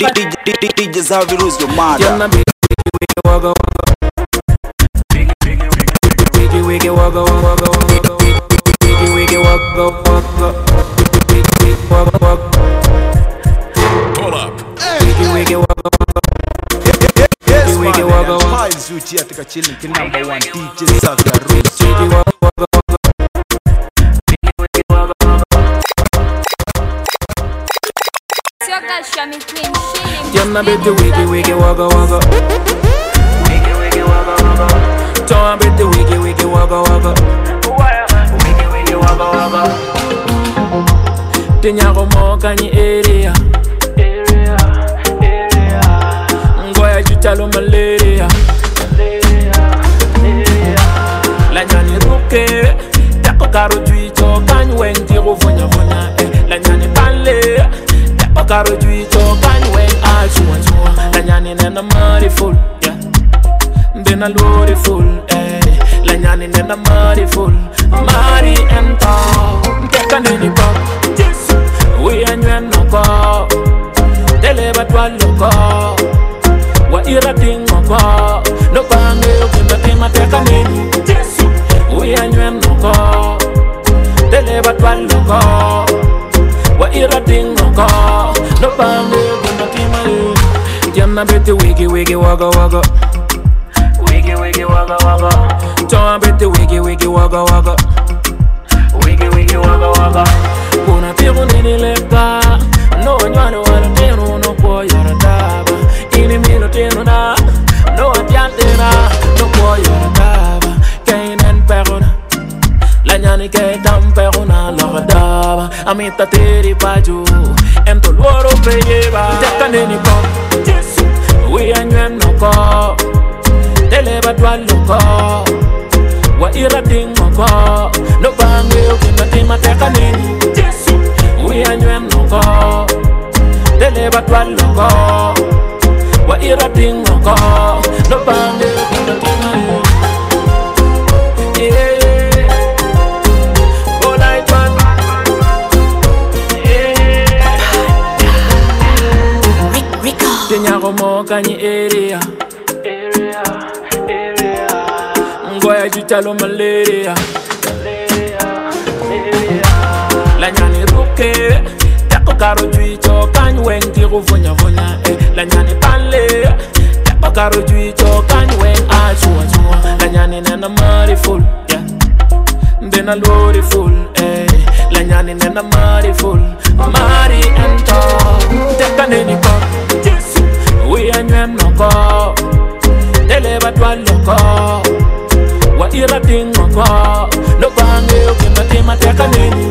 DJ Zavi lose your mind. Wiggy wugga wugga wugga. Wiggy wugga wugga. Pull up. Wiggy wugga wugga. Yes, wiggy wugga wugga. Piles you here to chilling to number one DJ Zavi Roots. Wiggy wugga wugga. Wiggy wugga wugga. Your girl Shami Queen, Yamna bit the wiggy wiggy wugga wugga. Wiggy wiggy wugga wugga. Don't bit the wiggy wiggy wugga wugga. Wiggy wiggy wugga wugga. Tinyako mo kanyi area. Ngoya jutalo malaria. La nyani ruke. Tako karo juicho kanyi wenti rufonya fonya. La nyani panle. Bakaro juicho kanwe achua chua. La nyani nena mari full, yeah. Bena lori full, eh. La nyani nena mari full, mari enta. Teka nini pop, yes. We anywen no ko. Tele batwa loko. Wa ira tingo ko. No bange ukimba tima teka nini, yes. We anywen no ko. Tele batwa loko. Wa ira tingo ko. No bambe gonna tima you. Jamna bete wiggy wiggy wugga wugga. Wiggy wiggy wugga wugga. Jamna bete wiggy wiggy wugga wugga. Wiggy wiggy wugga wugga. Kuna tiru nini leka. No nywane wala tiru no kwa yara daba. Ini milo tiru na. No atiante na. No kwa yara daba. Kainen peruna. La nyani ke tamperuna lora daba. Amita teri paju. Ento luoro peyeba. Teka neni ko. Yes. We anywen no ko. Tele batwa loko. Wa ira tingo ko. No bange ukimba tima teka neni. Yes. We anywen no ko. Tele batwa loko. Wa ira tingo ko. No bange ukimba tima neni. Yeah. Tinyako mo kanyi area. Ngoya jutalo malaria. La nyani ruke. Tako karo juicho kanyi wenti rufonya fonya. La nyani panle. Tako karo juicho kanyi wen achua chua. La nyani nena mari full, yeah. Bena lori full, eh. La nyani nena mari full, mari ento. Teka neni ko. We anywen no ko. Tele batwa loko. Wa ira tingo ko. No bange ukimba tima teka nini.